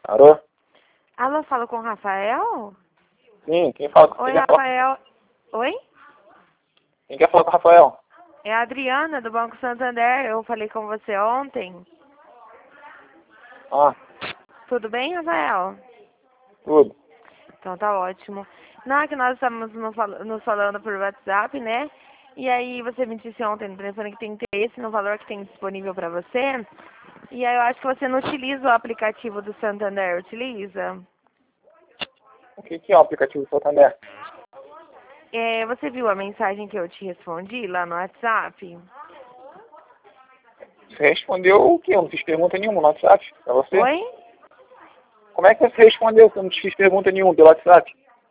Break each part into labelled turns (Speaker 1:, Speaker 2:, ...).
Speaker 1: Alô?
Speaker 2: Alô, falo com o Rafael?
Speaker 1: Sim, quem fala com
Speaker 2: Oi,
Speaker 1: quem quer falar?
Speaker 2: Rafael. Oi?
Speaker 1: Quem quer falar com o Rafael?
Speaker 2: É a Adriana, do Banco Santander. Eu falei com você ontem.
Speaker 1: Ah,
Speaker 2: Tudo bem, Rafael?
Speaker 1: tudo.
Speaker 2: Então tá ótimo. Não, é que nós estamos nos falando por WhatsApp, né? E aí você me disse ontem no telefone que tem interesse no valor que tem disponível para você. E aí eu acho que você não utiliza o aplicativo do Santander, utiliza?
Speaker 1: O que é o aplicativo do Santander?
Speaker 2: Você viu a mensagem que eu te respondi lá no WhatsApp?
Speaker 1: Você respondeu o quê? Eu não fiz pergunta nenhuma no WhatsApp pra você.
Speaker 2: Oi?
Speaker 1: Como é que você respondeu que eu não te fiz pergunta nenhuma pelo WhatsApp?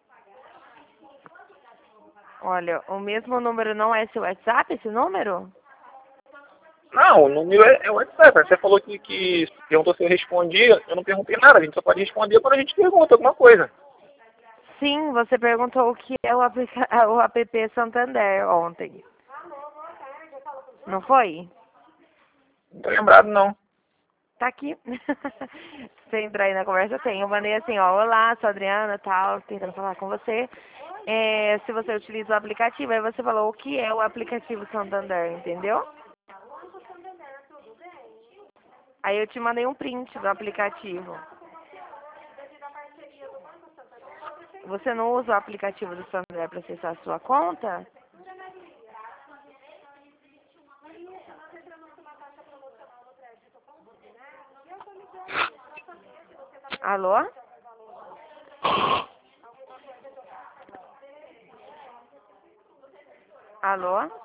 Speaker 2: Olha, o mesmo número não é seu WhatsApp, esse número?
Speaker 1: Não, o número é o WhatsApp. Você falou que perguntou se eu respondi, eu não perguntei nada. A gente só pode responder quando a gente pergunta alguma coisa.
Speaker 2: Sim, você perguntou o que é o app Santander ontem. Não foi?
Speaker 1: Não tô lembrado, não.
Speaker 2: Tá aqui. Se você entrar aí na conversa, tem. Eu mandei assim, ó, olá, sou a Adriana, tal, tentando falar com você. Se você utiliza o aplicativo, aí você falou o que é o aplicativo Santander, entendeu? Aí eu te mandei um print do aplicativo. Você não usa o aplicativo do Santander para acessar a sua conta? Alô? Alô?